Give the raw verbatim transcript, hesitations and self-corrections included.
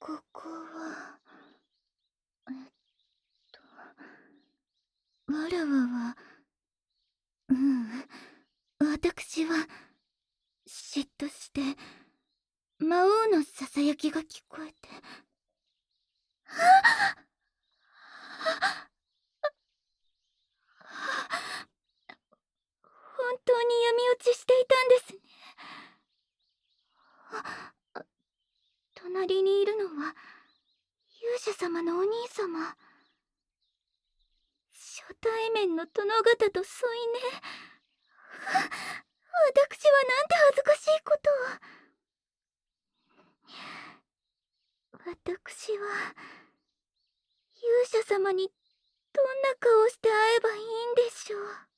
ここは、えっと、わらわは、ううん、私は、嫉妬して、魔王のささやきが聞こえて。本当に闇落ちしていたんですね。あ、あ、隣にいるのは勇者様のお兄様。初対面の殿方と添い寝。私はなんて恥ずかしいことを。私は勇者様にどんな顔して会えばいいんでしょう。